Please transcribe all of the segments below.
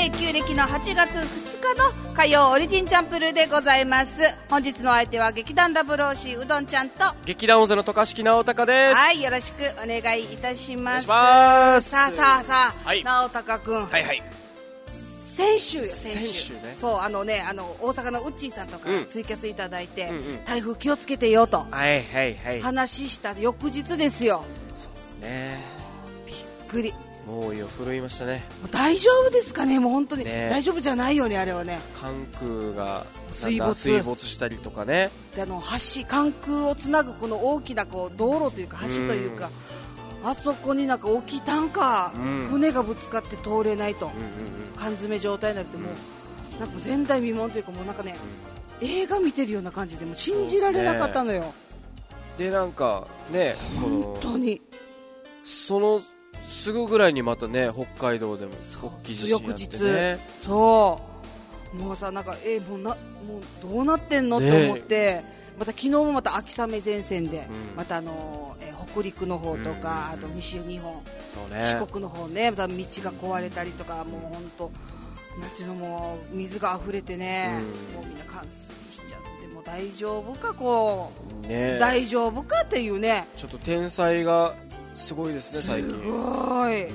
旧暦の8月2日の火曜オリジンチャンプルーでございます。本日のお相手は劇団ダブルオーシーうどんちゃんと劇団大勢の渡嘉敷直隆です。 はい、よろしくお願いいたします。 お願いします。 さあ、 はい、 直隆くん、 はいはい、 先週ね、そう大阪のウッチーさんとかツイキャスいただいて、台風気をつけてよと話した翌日ですよ。 そうですね、 びっくり、 猛威を振るいましたね。 もう大丈夫ですかね。もう本当に、大丈夫じゃないよね、あれはね。 関空が水没したりとかね。 で関空をつなぐこの大きなこう道路というか橋というか、あそこになんか起きたんか、船がぶつかって通れないと、缶詰状態になって、もうなんか前代未聞というか、もうなんかね、映画見てるような感じでもう信じられなかったのよ。 でなんかね、 本当にそのすぐぐらいにまたね、北海道でも大きい地震があってね。そうもうさ、なんかもうどうなってんのって思って、また昨日もまた秋雨前線で、また北陸の方とか、あと西日本、四国の方ね、また道が壊れたりとか、もう本当なんていうの、もう水が溢れてね、もうみんな冠水しちゃって、もう大丈夫か大丈夫かっていうね。ちょっと天災がすごいですね、最近。 すごい、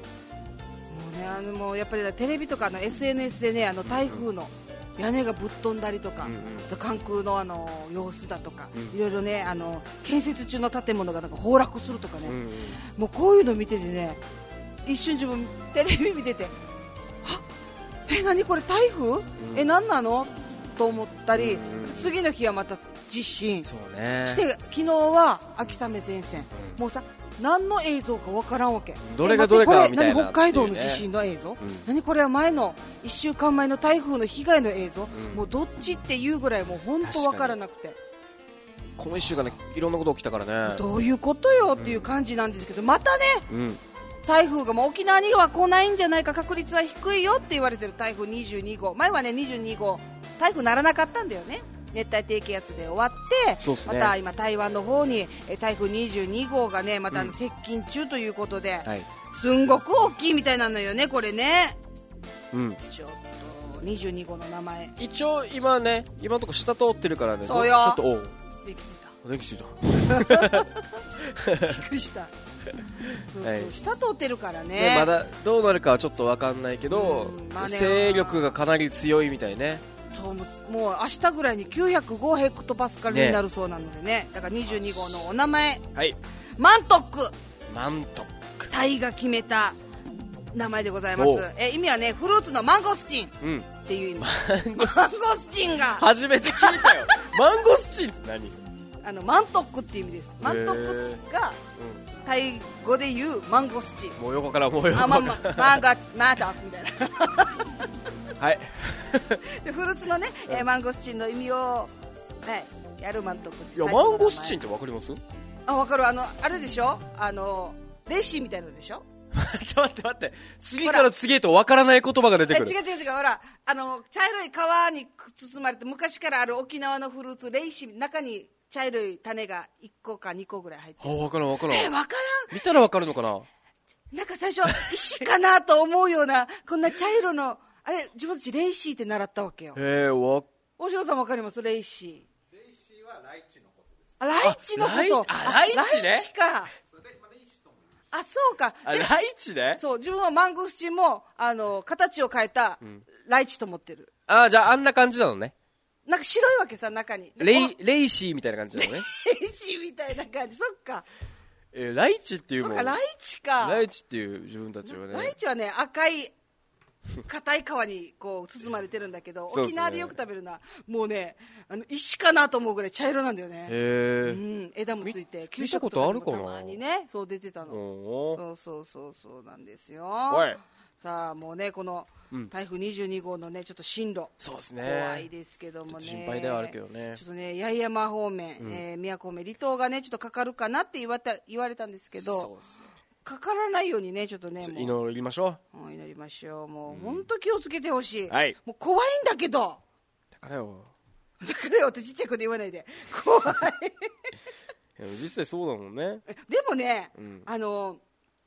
もうやっぱりテレビとかの SNS でね、台風の屋根がぶっ飛んだりとか、関空の様子だとか、いろいろね、建設中の建物がなんか崩落するとかね、もうこういうの見ててね、一瞬自分テレビ見てて、何これ台風、何なのと思ったり、次の日はまた地震して昨日は秋雨前線、もうさ、何の映像か分からんわけ。 どれがどれかみたいな、 何、北海道の地震の映像、何これは前の1週間前の台風の被害の映像、もうどっちっていうぐらい、もう本当分からなくて、 この1週間ね、いろんなこと起きたからね、 どういうことよっていう感じなんですけど、またね、台風がもう沖縄には来ないんじゃないか、確率は低いよって言われてる台風22号、前はね22号台風ならなかったんだよね。熱帯低気圧で終わって、また今台湾の方に台風22号がね、また接近中ということで、すんごく大きいみたいなのよね、これね。ちょっと22号の名前、 一応今のとこ下通ってるからね。 そうよ、 ちょっと電気ついたびっくりした下通ってるからね。 まだどうなるかはちょっと分かんないけど、勢力がかなり強いみたいね。 もう明日ぐらいに905ヘクトパスカルになるそうなのでね、だから22号のお名前、マントック、タイが決めた名前でございます。意味はね、フルーツのマンゴスチンっていう意味。マンゴスチンが初めて聞いたよマンゴスチンって何？ マントックっていう意味です。マントックがタイ語で言うマンゴスチン。 もう横からマントックみたいなはいでフルーツのね、マンゴスチンの意味を、やるマントックって。 いや、マンゴスチンって分かります？ 分かる。あれでしょ、レーシーみたいなのでしょ待って次から次へと分からない言葉が出てくる。 違う、ほら、茶色い皮に包まれて昔からある沖縄のフルーツレイシー、中に茶色い種が1個か2個ぐらい入ってる。 分からん分からん。 見たら分かるのかな。 なんか最初石かなと思うようなこんな茶色のあれ、自分たちレイシーって習ったわけよ。大城さん分かります？レイシーはライチのことです。ライチのこと。 ライチね。 ライチか。そうか。 ライチね。 そう、自分はマンゴスチンも形を変えたライチと思ってる。 じゃああんな感じなのね。 なんか白いわけさ、中にレイシーみたいな感じなのねレイシーみたいな感じ。そっか。 ライチっていうもん。 そうか、ライチか。 ライチっていう自分たちはね。 ライチはね、赤い硬い皮にこう包まれてるんだけど、沖縄でよく食べるのはもうね、石かなと思うぐらい茶色なんだよね。枝もついて、給食とかでもたまにね、そう出てたの。そうなんですよ。さあ、もうね、この台風22号のね、ちょっと進路、怖いですけどもね、 心配ではあるけどね。 ちょっとね、八重山方面、宮古方面、離島がね、ちょっとかかるかなって言われたんですけど、かからないようにね、ちょっとね、 祈りましょう。祈りましょう。もう本当気をつけてほしい。もう怖いんだけど。 だからよってちっちゃい子で言わないで。怖い実際そうだもんね。 でもね、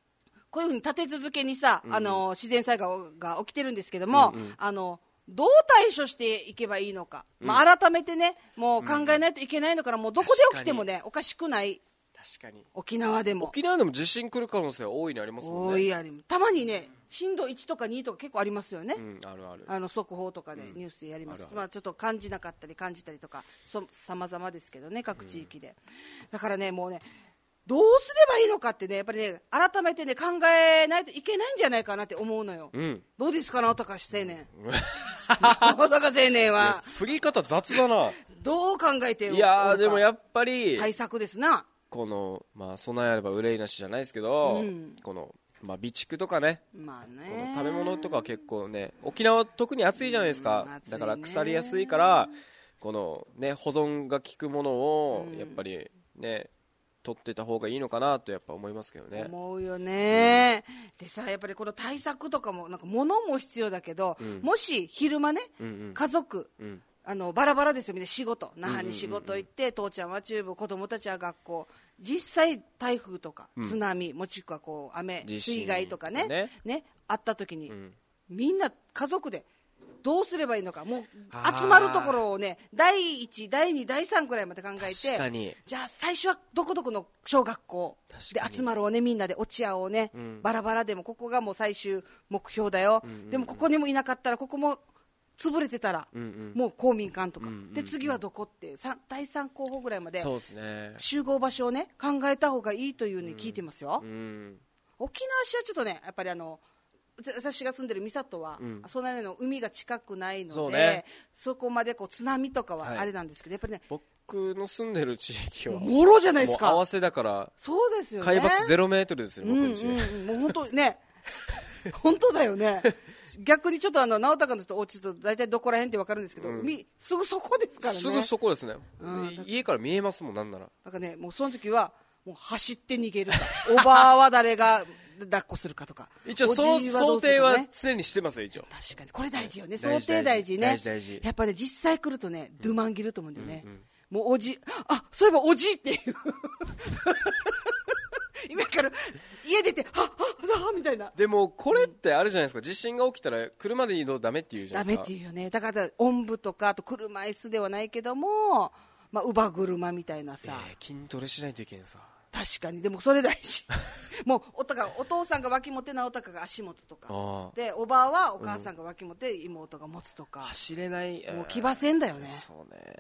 こういうふうに立て続けにさ、自然災害が起きてるんですけども、どう対処していけばいいのか、改めてね、もう考えないといけないのから、もうどこで起きてもね、おかしくない。 確かに沖縄でも地震来る可能性は大いにありますもんね。 たまにね、震度1とか2とか結構ありますよね。 あるある。 速報とかでニュースでやります。ちょっと感じなかったり感じたりとか様々ですけどね、各地域で。だからね、もうね、どうすればいいのかってね、やっぱりね、改めてね、考えないといけないんじゃないかなって思うのよ。どうですか、直高青年。直高青年は振り方雑だな。 どう考えてるのか。 いやでもやっぱり対策ですな。 この備えあれば憂いなしじゃないですけど、この備蓄とかね、この食べ物とか結構ね、沖縄特に暑いじゃないですか。だから腐りやすいから、このね、保存が効くものをやっぱりね、取ってた方がいいのかなとやっぱ思いますけどね。 思うよね。でさ、やっぱりこの対策とかもなんか物も必要だけど、もし昼間ね、家族、バラバラですよ、みんな仕事、那覇に仕事行って、父ちゃんは中部、子供たちは学校、実際台風とか津波、もしくはこう雨水害とかねあった時に、みんな家族でどうすればいいのか、もう集まるところをね、第1、第2、第3くらいまで考えて、じゃあ最初はどこどこの小学校で集まろうね、みんなで落ち合おうね、バラバラでもここがもう最終目標だよ、でもここにもいなかったら、ここも潰れてたら、もう公民館とか、で次はどこって第3候補ぐらいまで集合場所をね、考えた方がいいというふうに聞いてますよ。沖縄市はちょっとね、やっぱり私が住んでる三郷は、そんなの海が近くないので、そこまでこう津波とかはあれなんですけど、やっぱりね、 僕の住んでる地域はもろじゃないですか。 もう合わせだから、 そうですよね、 海抜0メートルですよ、僕の家。 もう本当ね本当だよね。逆にちょっと直高の人お家と大体どこら辺って分かるんですけど、すぐそこですからね。 すぐそこですね、家から見えますもん。なんならだからね、もうその時はもう走って逃げるか、おばあは誰が抱っこするかとか、 一応その想定は常にしてますよ。一応確かにこれ大事よね、想定大事ね。やっぱね、実際来るとね、ドゥマンギルと思うんだよね。もうそういえばおじいっていう今から家出てみたいな。 でもこれってあるじゃないですか、地震が起きたら車で移動ダメっていうじゃないですか。 ダメっていうよね。だからおんぶとか、あと車椅子ではないけども、乳母車みたいなさ、 筋トレしないといけんさ。 確かに。でもそれ大事もうお父さんが脇持って、直高が足持つとかで、おばあはお母さんが脇持って、妹が持つとか、 走れない。 もう騎馬戦だよね。 そうね。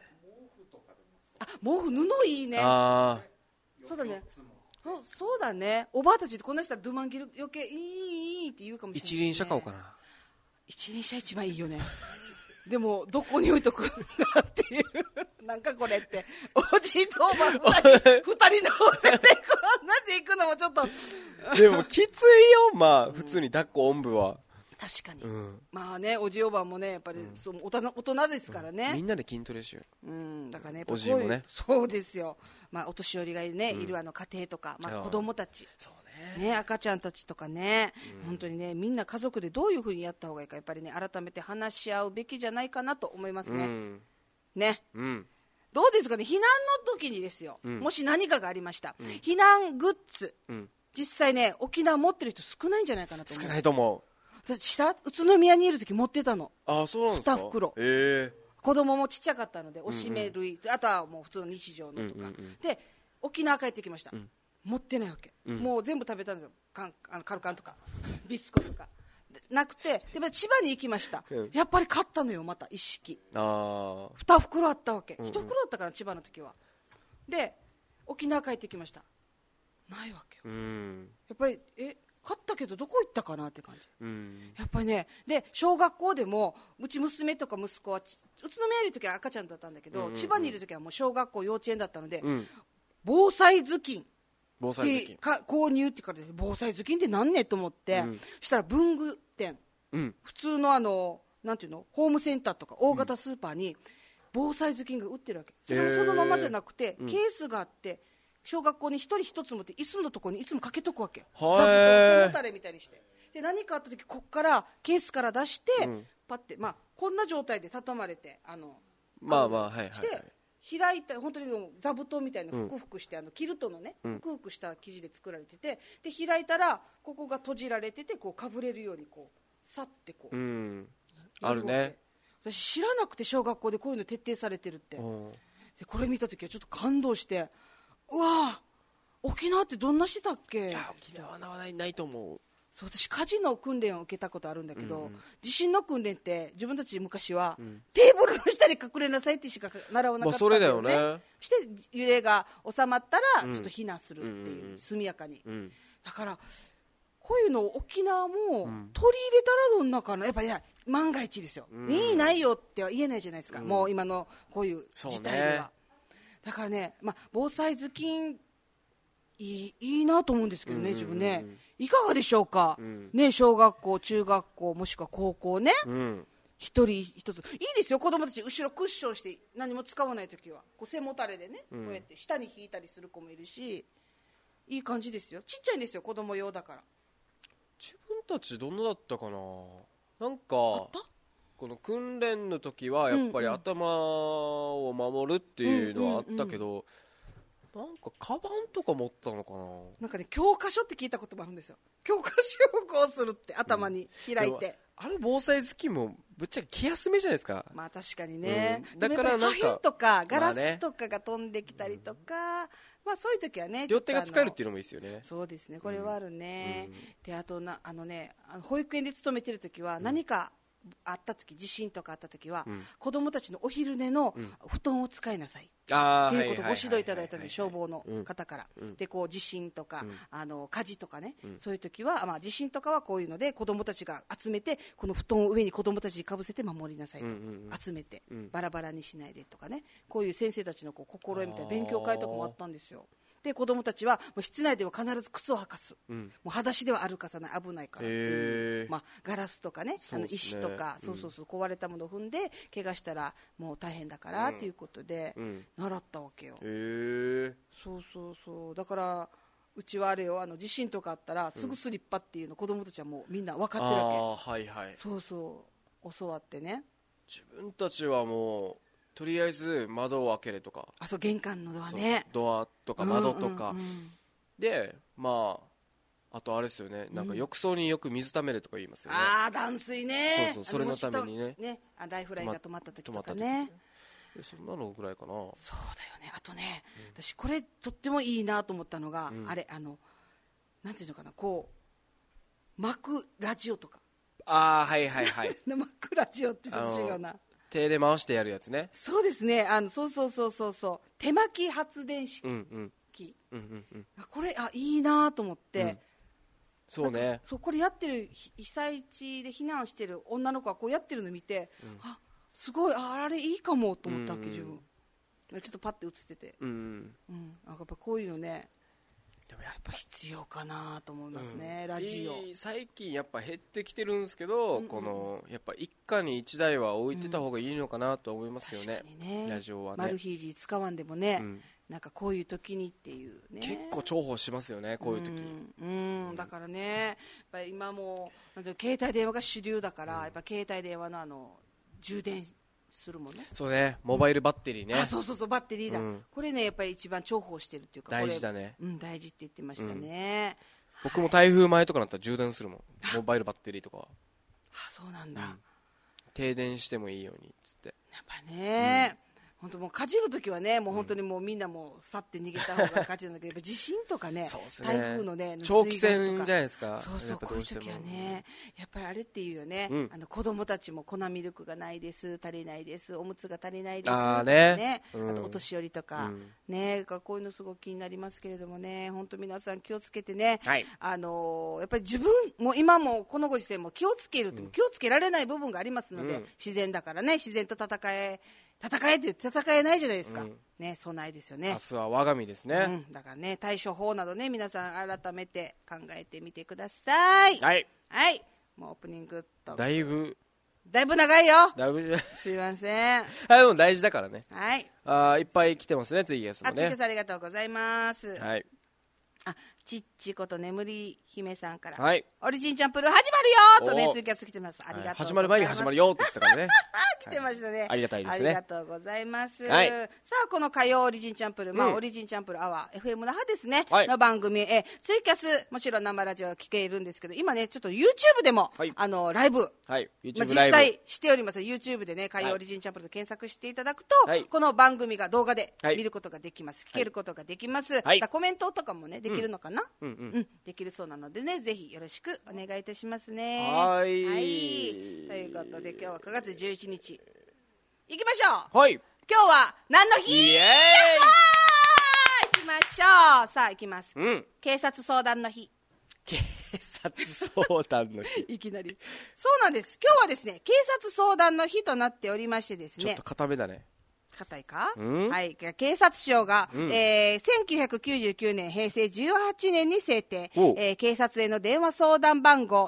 毛布布いいね。そうだね、そうだね。おばあたちってこんなしたらドゥマンギル余計いいって言うかもしれない、ね、 一輪車買おうかな。 一輪車一番いいよねでもどこに置いとくなっていうなんかこれっておじいとおばあ2人乗せてこんなで行くのもちょっとでもきついよ。普通に抱っこおんぶは確かに、まあね、おじおばもね、やっぱり大人ですからね、 みんなで筋トレしよう。だからね、 おじいもね、 そうですよ。お年寄りがね、いる家庭とか、子供たち、ね、赤ちゃんたちとかね、本当にね、みんな家族でどういうふうにやった方がいいか、やっぱりね、改めて話し合うべきじゃないかなと思いますね。ね、どうですかね、避難の時にですよ、もし何かがありました、避難グッズ、実際ね、沖縄持ってる人少ないんじゃないかなと思う。 少ないと思う。 宇都宮にいる時持ってたの。 そうなんですか。 2袋、子供もちっちゃかったのでおしめ類、あとはもう普通の日常のとか、で沖縄帰ってきました、持ってないわけ、もう全部食べたんですよ。カルカンとかビスコとかなくて、で千葉に行きました、やっぱり買ったのよ、また一式2袋あったわけ、1袋あったから千葉の時は。で沖縄帰ってきました、ないわけよ。やっぱり買ったけどどこ行ったかなって感じ、やっぱりね。で小学校でもうち娘とか息子は宇都宮にいる時は赤ちゃんだったんだけど、千葉にいる時はもう小学校幼稚園だったので、防災頭巾で購入ってからで、防災頭巾って何ねと思って、そしたら文具店、普通のなんていうの、ホームセンターとか大型スーパーに防災頭巾が売ってるわけ。それもそのままじゃなくて、ケースがあって、小学校に一人一つ持って椅子のところにいつもかけとくわけ。座布団背もたれみたいにして、で何かあった時こっからケースから出して、パッて、こんな状態で畳まれてして、 開いた本当に座布団みたいなふくふくして、キルトのねふくふくした生地で作られてて、で開いたらここが閉じられててこうかぶれるようにこうさってこう、 あるね。 私知らなくて小学校でこういうの徹底されてるって。でこれ見た時はちょっと感動して、うわー沖縄ってどんなしてたっけ。 いや沖縄はないと思う。 そう私火事の訓練を受けたことあるんだけど、地震の訓練って自分たち昔は、テーブルの下に隠れなさいってしか習わなかったんだよね。 それだよね。 して揺れが収まったらちょっと避難するっていう、速やかに、だからこういうのを沖縄も取り入れたらどんなかな。やっぱり万が一ですよ、いいないよっては言えないじゃないですか、もう今のこういう事態では、だからね、防災頭巾いいなと思うんですけどね、自分ね。いかがでしょうか、ね、小学校中学校もしくは高校ね、一人一ついいですよ。子供たち後ろクッションして何も使わないときはこう背もたれでね、こうやって下に引いたりする子もいるし、いい感じですよ。ちっちゃいんですよ、子供用だから。 自分たちどんなだったかな。なんかこの訓練の時はやっぱり頭を守るっていうのはあったけど、なんかカバンとか持ったのかな。 なんかね教科書って聞いたこともあるんですよ。教科書をこうするって頭に開いて、 あれ防災頭巾もぶっちゃけ気休めじゃないですか。 まあ確かにね、 だからなんか破片とかガラスとかが飛んできたりとか、そういう時はね両手が使えるっていうのもいいですよね。 そうですね、これはあるね、であと保育園で勤めてる時は何かあった時、地震とかあった時は、子供たちのお昼寝の布団を使いなさいっていうことをご指導いただいたので、消防の方から、でこう地震とか、火事とかね、そういう時は、地震とかはこういうので子供たちが集めてこの布団を上に子供たちにかぶせて守りなさいと、集めて、バラバラにしないでとかね、こういう先生たちの心得みたいな勉強会とかもあったんですよ。で子供たちはもう室内では必ず靴を履かす、もう裸足では歩かさない、危ないからっていう、ガラスとかね、石とか、そう壊れたものを踏んで怪我したらもう大変だからということで、習ったわけよ。そうだからうちはあれよ、地震とかあったらすぐスリッパっていうの、子供たちはもうみんな分かってるわけ。そう教わってね。 自分たちはもうとりあえず窓を開けるとか、 そう玄関のドアね、 ドアとか窓とか、であとあれですよね、なんか浴槽によく水ためるとか言いますよね。 断水ね。 それのためにね、 ライフラインが止まった時とかね、 そんなのぐらいかな。そうだよね。あとね、私これとってもいいなと思ったのが、あれなんていうのかな、こう巻くラジオとか。 巻くラジオってちょっと違うな。 手で回してやるやつね。 そうですね、そう手巻き発電式機、これいいなと思って、 そうね、 これやってる被災地で避難してる女の子がこうやってるの見て、すごいあれいいかもと思ったわけ、自分ちょっとパッて映ってて、やっぱこういうのね、でもやっぱ必要かなと思いますね、ラジオ。 最近やっぱ減ってきてるんですけど、このやっぱ一家に一台は置いてた方がいいのかなと思いますけどね、 確かにね、 ラジオはね。 マル秘時使わんでもね、なんかこういう時にっていうね、 結構重宝しますよね、こういう時。 だからね、やっぱり今も携帯電話が主流だから、やっぱ携帯電話の充電するもんね。 そうね、モバイルバッテリーね。 そうバッテリーだ、これねやっぱり一番重宝してるっていうか、 大事だね。 大事って言ってましたね。 僕も台風前とかなったら充電するもん、モバイルバッテリーとかは。 そうなんだ、 停電してもいいようにっつって。 やっぱね、本当もうかじるときはね、もう本当にもうみんなもう去って逃げた方が勝ちなんだけど、地震とかね、台風のね、 長期戦じゃないですか。 こういう時はね、やっぱりあれっていうよね、子供たちも粉ミルクがないです、足りないです、おむつが足りないですとかね、あとお年寄りとかね、こういうのすごく気になりますけれどもね、本当皆さん気をつけてね、やっぱり自分も今もこのご時世も気をつけるって、気をつけられない部分がありますので、自然だからね、自然と戦えって戦えないじゃないですか、そうないですよね。 明日は我が身ですね、 だからね、対処法などね、皆さん改めて考えてみてください。もうオープニングとだいぶ長いよ。すいません。 でも大事だからね。 いっぱい来てますね、ツイキャスもね。 ツイキャスありがとうございます。ちっちこと眠り姫さんから、オリジンチャンプルー始まるよとね、ツイキャス来てます。ありがとうございます。 始まる前に始まるよって言ってたからね。 来てましたね。 ありがたいですね。 ありがとうございます。 はい、 さあ、この火曜オリジンチャンプル、オリジンチャンプルアワー、FM 那覇ですね、 はい、 の番組、ツイキャス、もちろん生ラジオは聞けるんですけど、今ね、ちょっと YouTube でも、 はい、 ライブ、 はい、 実際しております。YouTube でね、火曜オリジンチャンプルと検索していただくと、 はい、 この番組が動画で見ることができます。聞けることができます。 はい、 コメントとかもね、できるのかな、できるそうなのでね、ぜひよろしくお願いいたしますね。 はい。 ということで、今日は9月11日。行きましょう。 はい。 今日は何の日？ イエーイ！ 行きましょう。さあ、行きます。警察相談の日。 警察相談の日。 いきなり。そうなんです。今日はですね、警察相談の日となっておりましてですね。 ちょっと固めだね。 硬いか、はい、警察庁が、1999年平成18年に制定、警察への電話相談番号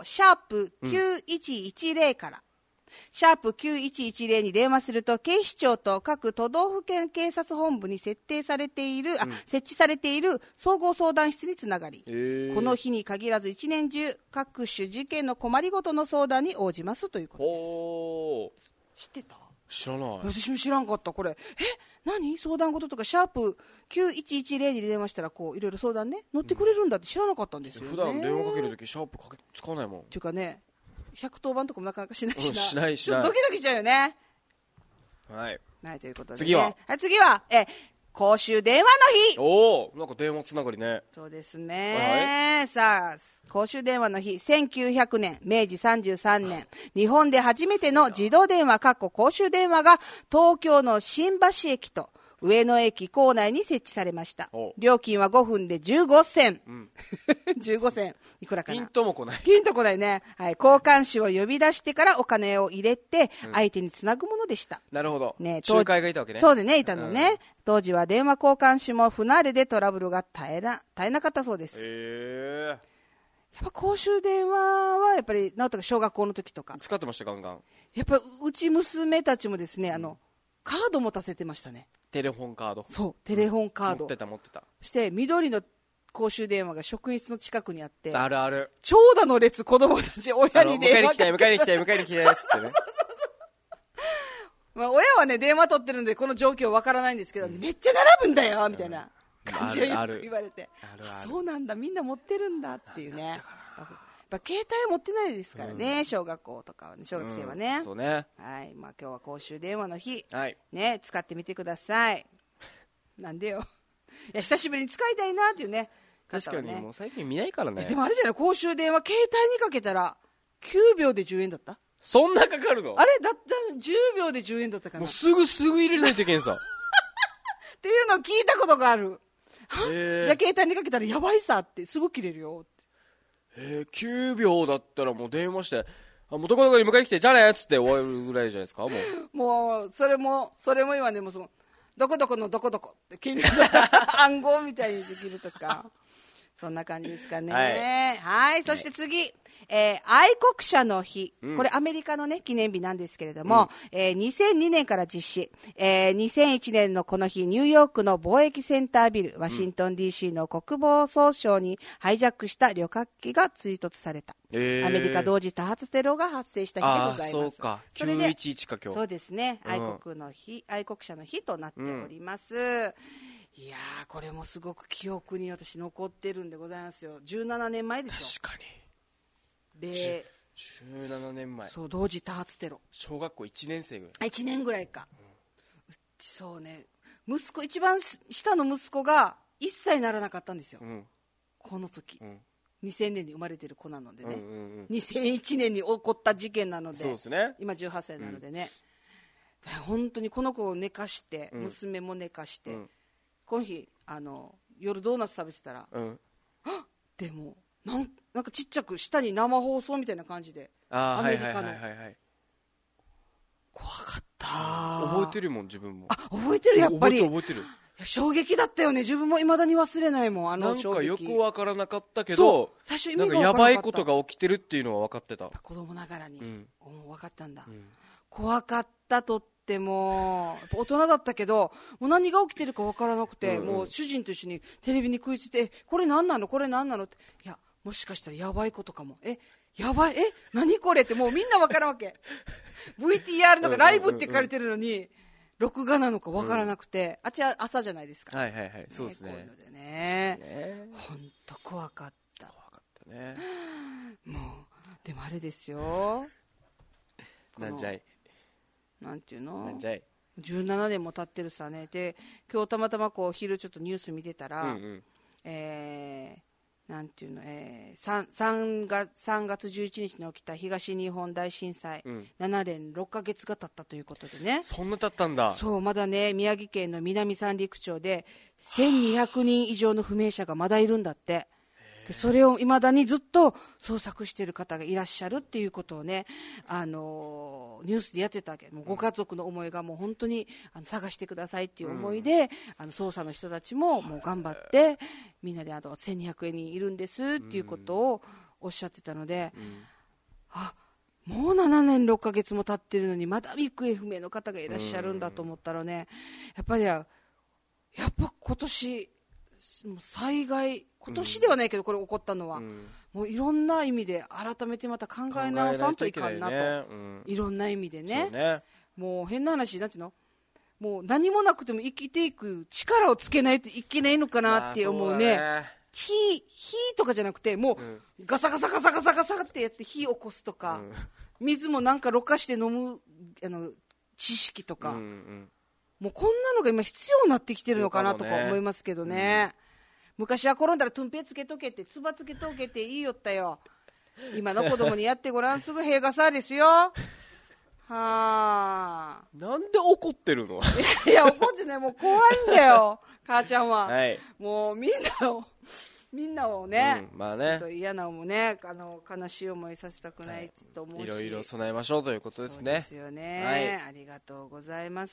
#9110から#9110に電話すると、警視庁と各都道府県警察本部に設置されている総合相談室につながり、この日に限らず一年中各種事件の困りごとの相談に応じますということです。知ってた？ 知らない。 私も知らんかった。これ何相談事とか#9110に電話したらこういろいろ相談ね乗ってくれるんだって知らなかったんですよね。 普段電話かけるときシャープ使わないもん。 っていうかね、110番とかもなかなかしないしな。 しないちょっとドキドキしちゃうよね。 はい、 ということで、ね、 次は公衆電話の日。 おお、なんか電話つながりね。 そうですね、さあ、公衆電話の日、1900年明治33年日本で初めての自動電話公衆電話が東京の新橋駅と上野駅構内に設置されました。料金は5分で15銭、15銭いくらかな。 ピンとも来ない。 ピンとこないね。はい、交換手を呼び出してからお金を入れて相手につなぐものでした。 なるほど。 ね、 仲介がいたわけね。 そうでね、いたのね。当時は電話交換手も不慣れでトラブルが絶えなかったそうです。やっぱ公衆電話はやっぱり直人が小学校の時とか使ってました。ガンガン。 やっぱうち娘たちもですね、カード持たせてましたね。 テレホンカード。 そう、テレホンカード、 持ってたして緑の公衆電話が職員室の近くにあって、 あるある、 長蛇の列、子供たち親に電話かけて迎えに来てってね。 まあ親はね電話取ってるんでこの状況わからないんですけど、めっちゃ並ぶんだよみたいな感じをよく言われて、そうなんだ、みんな持ってるんだっていうね。携帯持ってないですからね、小学校とかはね、小学生はね。 そうね。 はい、まあ今日は公衆電話の日、 はいね、使ってみてください。なんでよ。いや久しぶりに使いたいなっていうね。 確かにもう最近見ないからね。 でもあれじゃない、公衆電話携帯にかけたら9秒で10円だった。 そんなかかるの？ あれだったら10秒で10円だったかな。 もうすぐ入れないといけんさ。 っていうのを聞いたことがある。じゃあ携帯にかけたらやばいさってすぐ切れるよって。 9秒だったらもう電話してもうどこどこに迎えに来てじゃあねっつって終わるぐらいじゃないですか。 もうそれも今でもどこどこのどこどこって聞いて暗号みたいにできるとかそんな感じですかね。はい、そして次、愛国者の日、これアメリカのね記念日なんですけれども、2002年から実施、2001年のこの日ニューヨークの貿易センタービルワシントン DC の国防総省にハイジャックした旅客機が追突された、アメリカ同時多発テロが発生した日でございます。 そうか、911か今日。 そうですね、愛国者の日となっております。いやー、これもすごく記憶に私残ってるんでございますよ。17年前ですよ。 確かに17年前。 そう、同時多発テロ。 小学校1年生ぐらい。 1年ぐらいか、そうね、一番下の息子が1歳にならなかったんですよ、この時、2000年に生まれてる子なのでね、2001年に起こった事件なので、 そうですね、 今18歳なのでね、本当にこの子を寝かして、娘も寝かして、この日夜ドーナツ食べてたら、でもなんかちっちゃく下に生放送みたいな感じで、アメリカの、怖かった。 覚えてるもん自分も。 覚えてる、やっぱり覚えてる。 いや衝撃だったよね。自分も未だに忘れないもん、 なんかよく分からなかったけど、 最初意味が分なんからなかった。 かやばいことが起きてるっていうのは分かってた。 子供ながらに、分かったんだ、怖かった。とっても大人だったけどもう何が起きてるか分からなくて、もう主人と一緒にテレビに食いついて、これ何なのこれ何なのって、いやもしかしたらやばいことかも、 やばい、何これってもうみんなわからんわけ。VTR のがライブって書かれてるのに、録画なのかわからなくて、あっちは朝じゃないですか。 はいはいはい、そうですね。 こういうのでね。ほんと怖かった。 怖かったね。 もう、でもあれですよ。 なんじゃい。 なんていうの？ なんじゃい。 17年も経ってるさね。で、今日たまたまこう昼ちょっとニュース見てたら、なんていうの、3月11日に起きた東日本大震災、7年6ヶ月が経ったということでね。 そんな経ったんだ。 そう、まだね、宮城県の南三陸町で1200人以上の不明者がまだいるんだって。でそれをいまだにずっと捜索している方がいらっしゃるっていうことをね、ニュースでやってたわけ。もうご家族の思いがもう本当に探してくださいっていう思いで、捜査の人たちももう頑張ってみんなで1200人いるんですっていうことをおっしゃってたので、もう7年6ヶ月も経ってるのにまだ行方不明の方がいらっしゃるんだと思ったらね、やっぱ今年災害、今年ではないけどこれ起こったのは、もういろんな意味で改めてまた考え直さんといかんなと、いろんな意味でね。もう変な話、なんていうの、もう何もなくても生きていく力をつけないといけないのかなって思うね。火とかじゃなくて、もうガサガサガサガサガサってやって火起こすとか、水もなんかろ過して飲む知識とか、もうこんなのが今必要になってきてるのかなとか思いますけどね。昔は転んだらトゥンペつけとけって、つばつけとけって言いよったよ。今の子供にやってごらん、すぐ塀がさですよ。はあ。 なんで怒ってるの？ いや怒ってない、もう怖いんだよ母ちゃんは、もうみんなをね、 まあね、 嫌な思いね、悲しい思いさせたくないと思うし、 いろいろ備えましょうということですね。 そうですよね、ありがとうございます、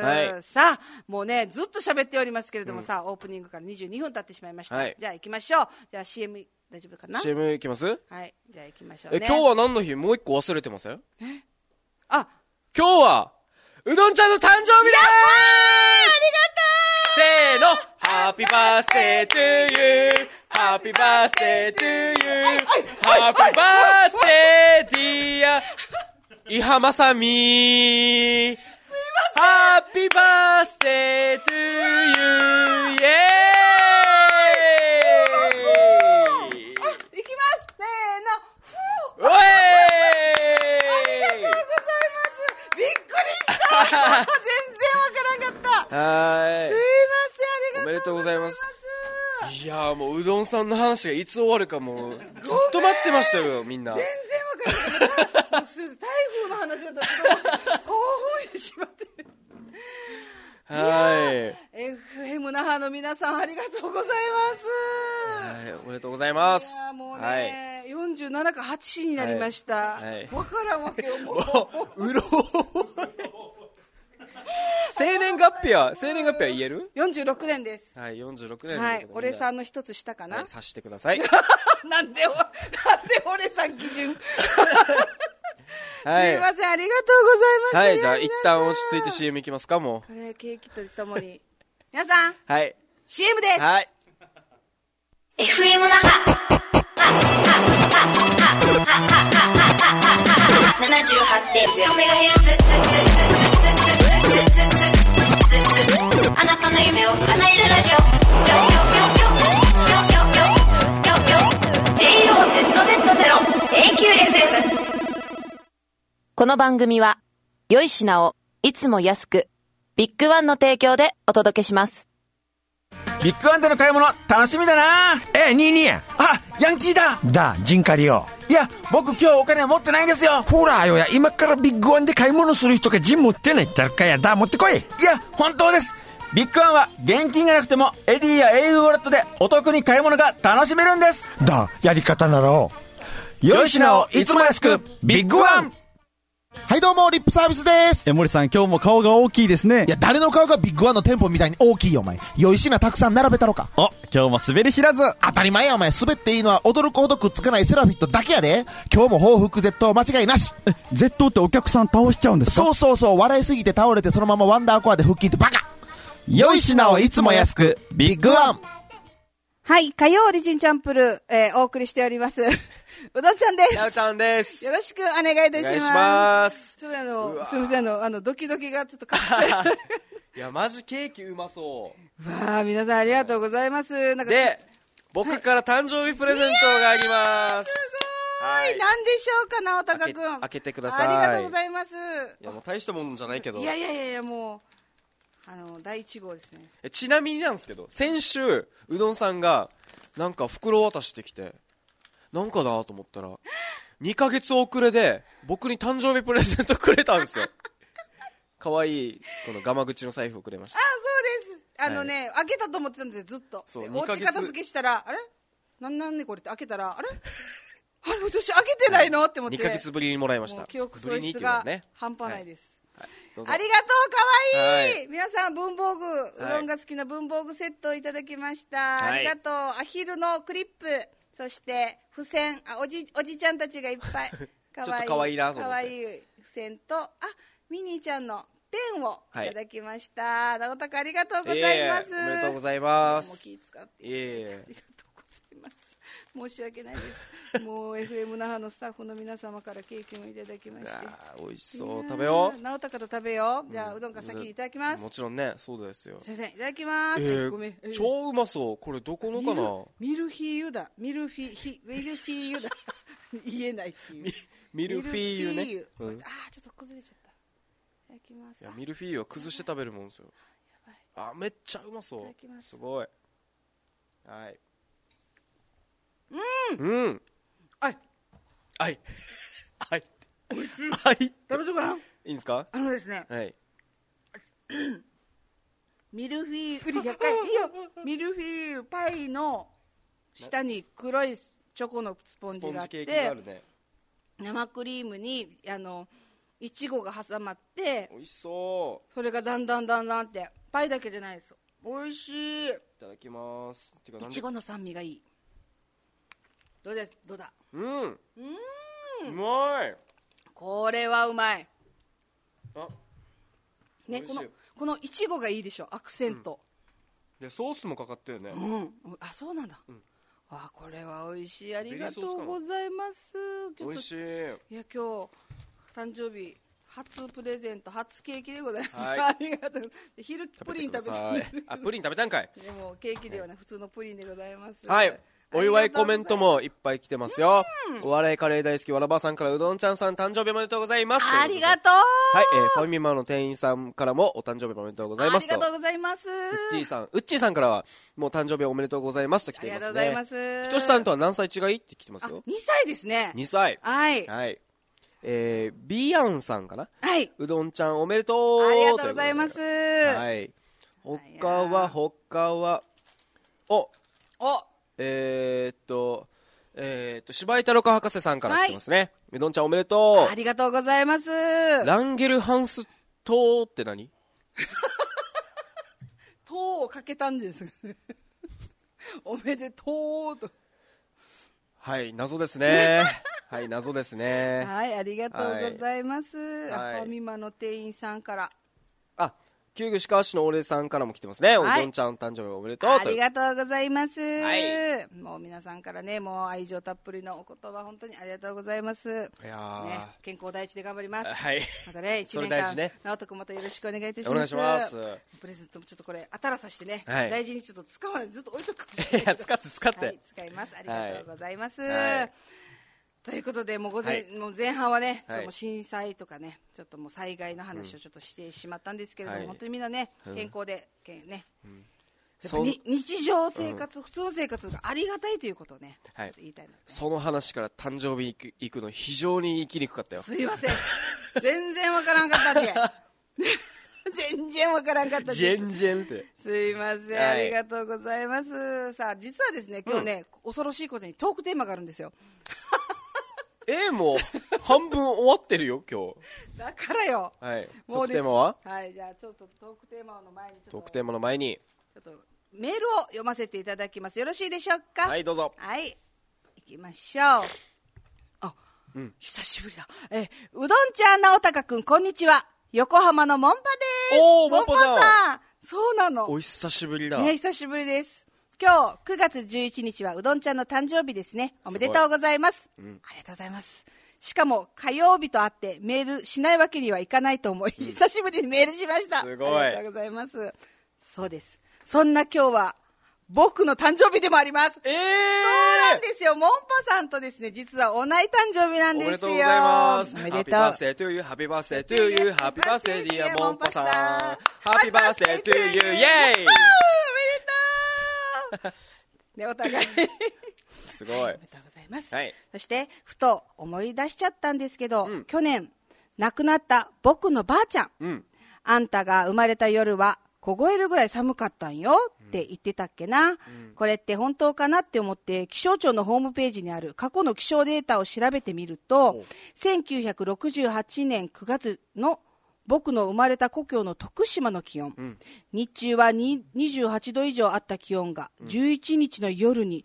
さあもうねずっと喋っておりますけれどもさ、オープニングから22分経ってしまいました、じゃあ行きましょう。じゃあ CM 大丈夫かな？ CM 行きます？ はい、じゃあ行きましょうね。 今日は何の日？もう一個忘れてません？ 今日はうどんちゃんの誕生日です。せーの、ハッピーバースデートゥーユー、ハッピーバースデートゥーユー、ハッピーバースデーディア伊波まさみ。ハッピーバースデートゥーユー、イエーイ。 いきます、せーの、 おい。 全然わからんかった。すいません、ありがとうございます。 おめでとうございます。いやーもううどんさんの話がいつ終わるかもうずっと待ってましたよみんな。 全然わからんかった。台風の話だったけど興奮してしまって。FM 那覇の皆さんありがとうございます。 おめでとうございます。 いやもうね、47か8になりました。わからんわけよもう。 うろ生年月日は言える ？46年です。 はい、46年。 はい、俺さんの一つ下かな。 はい、察してください。 なんで俺さん基準。 はい、 すいません、ありがとうございます。 はい、じゃあ一旦落ち着いて CM いきますか。もうカレーケーキとともに皆さん、 はい、 CM です。 はい、 FM 那覇 78.0MHz、 あなたの夢を叶えるラジオ、JOZZ0AQFM。 この番組は良い品をいつも安く、ビッグワンの提供でお届けします。 ビッグワンでの買い物楽しみだな。 22や。 ヤンキーだ。 陣借りよ。 いや僕今日お金持ってないんですよ。 ほらよや、今からビッグワンで買い物する人が陣持ってない誰かやだ、持ってこい。 いや本当です。ビッグワンは現金がなくてもエディや au ウォレットでお得に買い物が楽しめるんです。 やり方なら良い品をいつも安く、ビッグワン。 はいどうも、リップサービスです。 森さん今日も顔が大きいですね。 いや誰の顔がビッグワンの店舗みたいに大きいよお前。良い品たくさん並べたろか。 今日も滑り知らず。 当たり前やお前。滑っていいのは驚くほどくっつかないセラフィットだけやで。今日も報復絶倒間違いなし。 絶倒ってお客さん倒しちゃうんですか？ そう笑いすぎて倒れてそのままワンダーコアで腹筋ってバカ。良い品をいつも安く、ビッグワン。 はい、火曜リジンチャンプル、お送りしておりますうどんちゃんです。 なおちゃんです。 よろしくお願いいたします。 お願いします。 ちょっとすみません、ドキドキがちょっとかかって。 いや、マジケーキうまそう。 わあ、皆さんありがとうございます。なんかで、僕から誕生日プレゼントがあります。 すごい。何でしょうか、直隆くん。 開けてください。 ありがとうございます。 いや、もう大したもんじゃないけど。 いや、もう。第1号ですね。 ちなみになんですけど、先週うどんさんがなんか袋渡してきて、なんかなと思ったら2ヶ月遅れで僕に誕生日プレゼントくれたんですよ。かわいいこのガマ口の財布をくれました。 そうです。開けたと思ってたんですずっと。お家片付けしたら、あれなんでこれって開けたら、あれ私開けてないのって思って。 2ヶ月ぶりにもらいました。 記憶喪失が半端ないです。 ありがとう、かわいい、皆さん、文房具、うどんが好きな文房具セットをいただきました。ありがとう。アヒルのクリップ、そして付箋、おじちゃんたちがいっぱい。 ちょっとかわいいなと思って。 かわいい付箋と、ミニーちゃんのペンをいただきました。直隆ありがとうございます。 おめでとうございます。 もう気使っていただいてありがとうございます。申し訳ないです。もう FM 那覇のスタッフの皆様からケーキもいただきまして。 美味しそう。食べよう。 直隆と食べよう。じゃあうどんから先にいただきます。 もちろんね、そうですよ。 先生いただきます。 ごめん。超うまそう。これどこのかな。 ミルフィーユだ。ミルフィーユだ。言えないっていう。 ミルフィーユね。 ちょっと崩れちゃった。いただきます。 いや、ミルフィーユは崩して食べるもんですよ。めっちゃうまそう。 いただきます。 すごい。はい。はい。はい。はい。 食べとかな。 いいんですか。 ですね。 はい。 ミルフィーユ、ミルフィーユパイの下に黒いチョコのスポンジがあって、生クリームにいちごが挟まって、 美味しそう。 それがだんだんってパイだけじゃないです。美味しい。いただきます。 いちごの酸味がいい。どうだ。 うまい。 これはうまい。 ね、 このいちごがいいでしょ、アクセント。 でソースもかかってるね。 そうなんだ。これは美味しい。ありがとうございます。 美味しい。 いや、今日誕生日初プレゼント、初ケーキでございます。 はい、 ありがとう。昼プリン食べた。プリン食べたんかい。 でもケーキではない、普通のプリンでございます。 はい。お祝いコメントもいっぱい来てますよ。お笑いカレー大好きわらばさんから、うどんちゃんさん誕生日おめでとうございます。 ありがとう。 はい、ファミマの店員さんからもお誕生日おめでとうございます。 ありがとうございます。 ウッチーさんからはもう誕生日おめでとうございますと来ていますね。 ありがとうございます。 ひとしさんとは何歳違いって来てますよ。 2歳ですね。 2歳。 はい。 はい。ビアンさんかな。 はい。 うどんちゃんおめでとう。 ありがとうございます。 はい。他は柴井太郎博士さんから来てますね。うどんちゃんおめでとう。 ありがとうございます。 ランゲルハンス島って何？ 島をかけたんです。おめでとうと。 はい、謎ですね。はい、謎ですね。 はい、ありがとうございます。ファミマの店員さんから。 旧具鹿市のお礼さんからも来てますね。おどんちゃん誕生日おめでとう。 ありがとうございます。もう皆さんからね、もう愛情たっぷりのお言葉、本当にありがとうございます。健康第一で頑張ります。 はい。 またね、1年間、直人君またよろしくお願いいたします。 お願いします。 プレゼントもちょっとこれ、当たらさしてね、大事にちょっと使わない、ずっと置いとくかもしれない。 いや、使って。 使います。ありがとうございます。ということで、もう前半はね、その震災とかね、ちょっともう災害の話をちょっとしてしまったんですけれども、本当にみんなね、健康でね、日常生活、普通の生活がありがたいということをね、言いたいな。 その話から誕生日行くの非常に行きにくかったよ。 すいません。全然わからんかったんで。全然わからんかったです。 全然って。 すいません、ありがとうございます。さあ、実はですね、今日ね、恐ろしいことにトークテーマがあるんですよ。 もう半分終わってるよ今日。 だからよ。 はい。トークテーマは？ はい、じゃあちょっとトークテーマの前にトークテーマの前にちょっとメールを読ませていただきます。よろしいでしょうか？ はい、どうぞ。 はい、行きましょう。久しぶりだ。うどんちゃん直隆くん、こんにちは。横浜のモンパです。 モンパさん。 そうなの。 お久しぶりだ。 ね、久しぶりです。 今日9月11日はうどんちゃんの誕生日ですね。おめでとうございます。ありがとうございます。しかも火曜日とあってメールしないわけにはいかないと思い、久しぶりにメールしました。 すごい。 ありがとうございます。そうです。そんな今日は僕の誕生日でもあります。そうなんですよ。モンパさんとですね、実は同い誕生日なんですよ。 おめでとうございます。 おめでとう。 ハッピーバースデートゥーユー、ハッピーバースデートゥーユー、ハッピーバースデーディアモンパさん。ハッピーバースデートゥーユー、イェーイ。 おめでとう。ね、お互い。 すごい。 おめでとうございます。 はい。 そして、ふと思い出しちゃったんですけど、去年、亡くなった僕のばあちゃん。あんたが生まれた夜は、凍えるぐらい寒かったんよって言ってたっけな、これって本当かなって思って気象庁のホームページにある過去の気象データを調べてみると、1968年9月の僕の生まれた故郷の徳島の気温、日中は28度以上あった気温が11日の夜に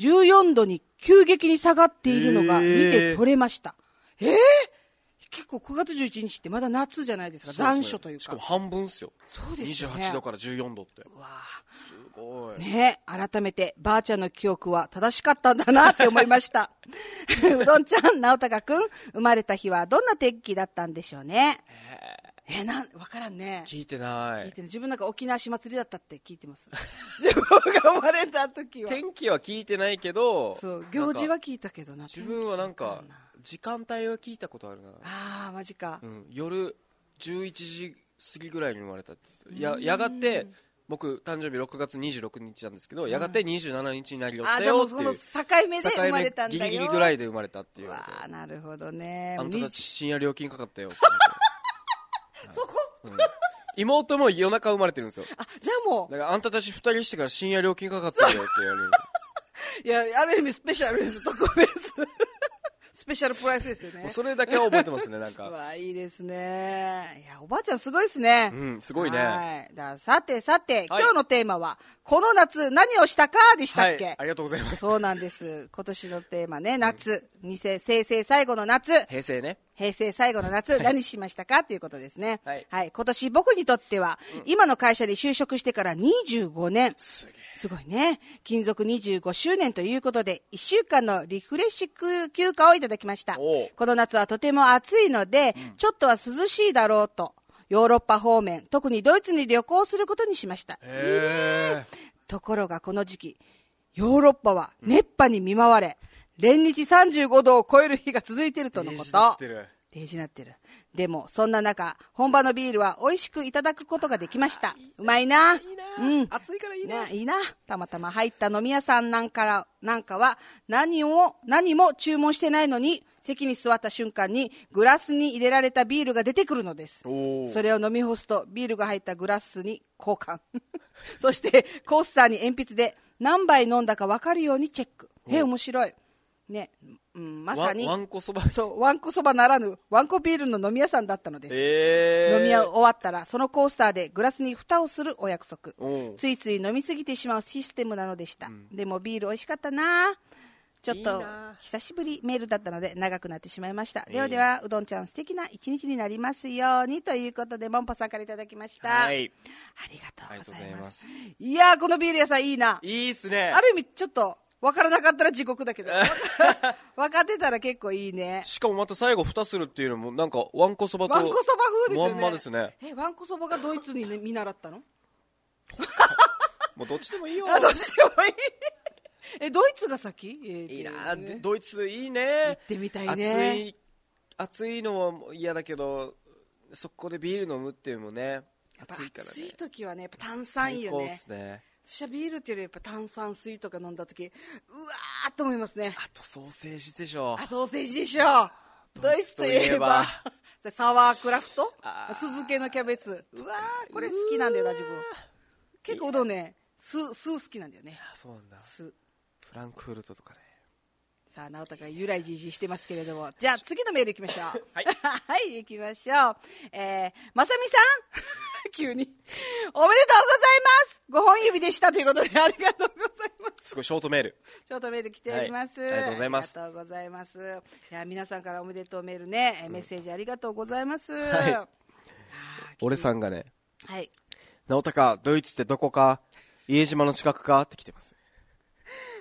14度に急激に下がっているのが見て取れました。結構9月11日ってまだ夏じゃないですか。残暑というか。 しかも半分っすよ。 そうですね。 28度から14度って。 うわすごい。 ねえ、改めてばあちゃんの記憶は正しかったんだなって思いました。うどんちゃん、直隆くん、生まれた日はどんな天気だったんでしょうね。わからんね。 聞いてない。 自分なんか沖縄市祭りだったって聞いてます。自分が生まれた時は。 天気は聞いてないけど、 そう、行事は聞いたけどな。 自分はなんか、時間帯は聞いたことあるな。 ああ、マジか。 夜11時過ぎぐらいに生まれたって。やがて、僕、誕生日6月26日なんですけど、やがて27日になりよったよっていう。 じゃあもうその境目で生まれたんだよ。 ギリギリぐらいで生まれたっていう。 わあ、なるほどね。 あんたたち深夜料金かかったよ。 そこ、 妹も夜中生まれてるんですよ。 じゃあもう。 だからあんたたち2人してから深夜料金かかったよって言われる。 いや、ある意味スペシャルです、特別。スペシャルプライスですよね。 それだけは覚えてますね、なんか。 うわ、いいですね。いや、おばあちゃんすごいですね。 すごいね。 はい。さて、今日のテーマは、この夏何をしたかでしたっけ？ ありがとうございます。 そうなんです。今年のテーマね、夏。平成最後の夏。 平成ね。 平成最後の夏、何しましたかということですね。はい。今年僕にとっては、今の会社に就職してから25年。すごいね。勤続25周年ということで、1週間のリフレッシュ休暇をいただきました。この夏はとても暑いので、ちょっとは涼しいだろうと、ヨーロッパ方面、特にドイツに旅行することにしました。ところがこの時期、ヨーロッパは熱波に見舞われ、連日35度を超える日が続いているとのこと。デージなってる。でも、そんな中、本場のビールは美味しくいただくことができました。うまいな。 暑いからいいな。 いいな。たまたま入った飲み屋さんなんかは、何も注文してないのに、席に座った瞬間にグラスに入れられたビールが出てくるのです。それを飲み干すとビールが入ったグラスに交換。そしてコースターに鉛筆で何杯飲んだか分かるようにチェック。面白い。ね、まさにわんこそば。 そう、わんこそばならぬわんこビールの飲み屋さんだったのです。飲み終わったらそのコースターでグラスに蓋をするお約束。ついつい飲みすぎてしまうシステムなのでした。でもビール美味しかったな。ちょっと久しぶりメールだったので長くなってしまいました。ではうどんちゃん素敵な一日になりますようにということで、もんぱさんからいただきました。ありがとうございます。いやー、このビール屋さんいいな。 いいっすね。 ある意味ちょっと分からなかったら地獄だけど分かってたら結構いいね。 しかもまた最後蓋するっていうのもなんかわんこそばとわんこそば風ですよね。 まんまですね。 わんこそばがドイツに、ね、見習ったのもうどっちでもいいよ。 どっちでもいいドイツが先？ いいな。ドイツいいね。 行ってみたいね。 暑いのは嫌だけど、そこでビール飲むっていうのもね、暑いからね。 暑い時はね、やっぱ炭酸いいよね。 最高っすね。 私はビールっていうよりやっぱ炭酸水とか飲んだ時、うわーっと思いますね。 あとソーセージでしょ。 ソーセージでしょ。ドイツといえばサワークラフト、酢漬けのキャベツ。うわー、これ好きなんだよな、自分。結構うどんね、酢好きなんだよね。 そうなんだ。 酢。 フランクフルトとかね。 さあ、直太がゆらいじいじしてますけれども、じゃあ次のメールいきましょう。 はいはい行きましょう。まさみさん急におめでとうございます5本指でしたということでありがとうございます。 すごいショートメール。 ショートメール来ております。 ありがとうございます。 ありがとうございます。いや、皆さんからおめでとうメールね、メッセージありがとうございます。 俺さんがね、 はい。 直高、ドイツってどこか、家島の近くかって来てます。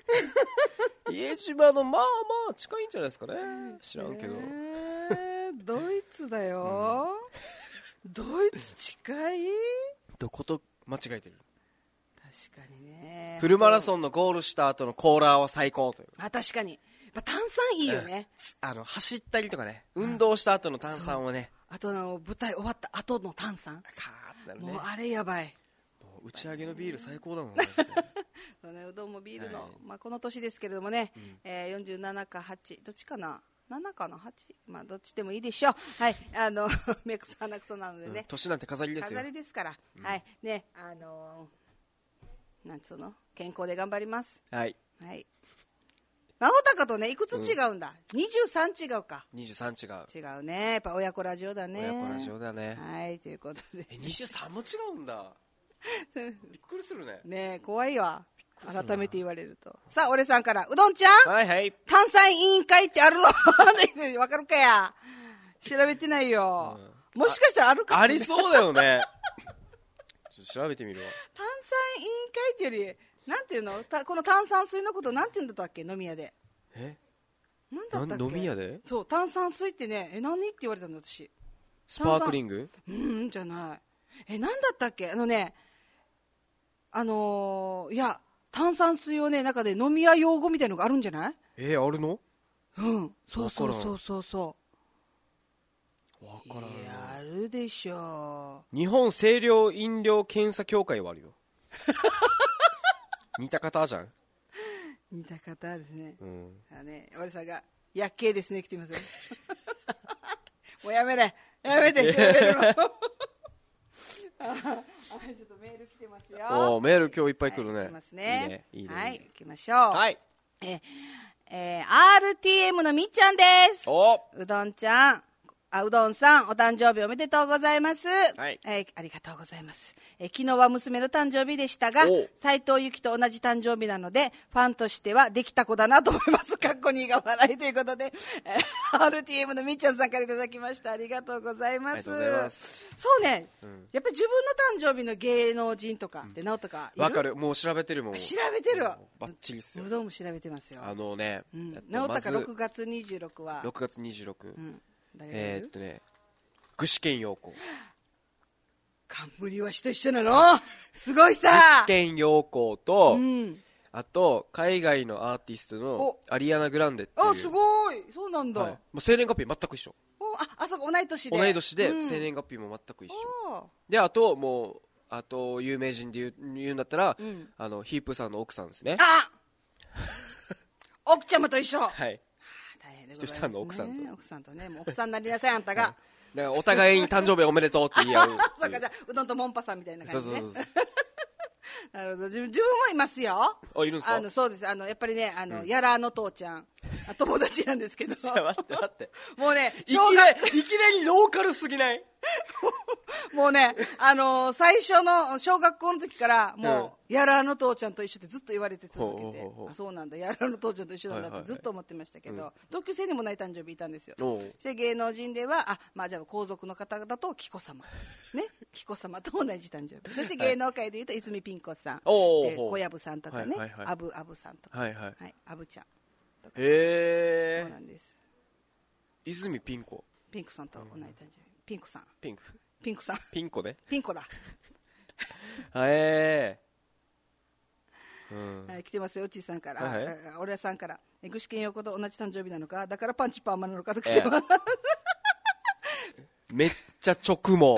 家島のまあまあ近いんじゃないですかね。知らんけど、 ドイツだよ、ドイツ近い。 どこと間違えてる。 確かにね。 フルマラソンのゴールした後のコーラーは最高という。 確かに炭酸いいよね、 走ったりとかね、運動した後の炭酸をね、 あと舞台終わった後の炭酸、 カーッてなるね。 もうあれやばい。 もう打ち上げのビール最高だもんね。 そうね、うどんもビールの、この年ですけれどもね、47か8、どっちかな、7かな8、どっちでもいいでしょう。はい、目くそ鼻くそなのでね、 年なんて飾りですよ。 飾りですから、はいね、なんつうの、健康で頑張ります。 はいはい。直高とね、いくつ違うんだ、23違うか。 23違う。 違うね、やっぱ親子ラジオだね。 親子ラジオだね。 はい、ということで。 23も違うんだ。びっくりするね。 ねえ、怖いわ。改めて言われると。さあ、俺さんから、うどんちゃん、 はいはい。 炭酸委員会ってあるのわかるかや。調べてないよ。もしかしたらあるかも、ね、 ありそうだよね。ちょっと調べてみるわ。 炭酸委員会ってより、なんていうの、この炭酸水のことなんて言うんだったっけ、飲み屋で。なんだったっけ、 飲み屋で。 そう、炭酸水ってね、何って言われたの、私。 スパークリング。 じゃない。なんだったっけ、いや、炭酸水をね、中で飲み屋用語みたいのがあるんじゃない？ あるの？ そうそう。 わからん。 いや、あるでしょう。日本清涼飲料検査協会はあるよ。似た方じゃん。 似た方ですね。俺さんが薬系ですね来てますよ。もうやめて調べるの。ちょっとメール来てますよ。 メール今日いっぱい来るね。 来ますね。 いいね。 はい、行きましょう。 はい。 RTM のみっちゃんです。うどんちゃん。うどんさん、お誕生日おめでとうございます。 はい。 ありがとうございます。昨日は娘の誕生日でしたが、斉藤由貴と同じ誕生日なので、ファンとしてはできた子だなと思います。かっこ2が笑いということで、RTM のみっちゃんさんからいただきました。ありがとうございます。 ありがとうございます。 そうね、やっぱり自分の誕生日の芸能人とかってなおとかいる？ わかる。もう調べてるもん。 調べてる。 バッチリっすよ。 うどんも調べてますよ。なおたか6月26は。 6月26。具志堅用高。 冠はしと一緒なの？すごいさ。 具志堅用高と、あと海外のアーティストのアリアナ・グランデっていう。 すごい。そうなんだ。 もう生年月日全く一緒。 そうか、同い年で。 同い年で生年月日も全く一緒。で、あと有名人で言うんだったら、ヒープさんの奥さんですね。 奥ちゃまと一緒。 はい。 大変でございますね。 ひとしさんの奥さんと。 奥さんとね、もう奥さんになりなさい、あんたが。 だからお互いに誕生日おめでとうって言い合う。 そうか、じゃあうどんとモンパさんみたいな感じね。 そう。 なるほど。自分もいますよ。 いるんですか？ そうです。やっぱりね、やらの父ちゃん、友達なんですけど。 待って。 もうね、 いきなりローカルすぎない？ もうね、最初の小学校の時から、もう、やらの父ちゃんと一緒ってずっと言われて続けて、そうなんだ、やらの父ちゃんと一緒なんだってずっと思ってましたけど、同級生にもない誕生日いたんですよ。そして芸能人では、じゃあ皇族の方だと紀子様。ね、紀子様と同じ誕生日。そして芸能界でいうと泉ピン子さん、小籔さんとかね、アブさんとか、アブちゃんとか。そうなんです。 泉ピン子。 ピンクさんと同じ誕生日。ピンクさん。 ピンクさん。 ピンコね。 ピンコだ。来てますよ、うちさんから。俺さんから。具志堅用子と同じ誕生日なのか、だからパンチパーマなのかと来てます。 めっちゃ直毛。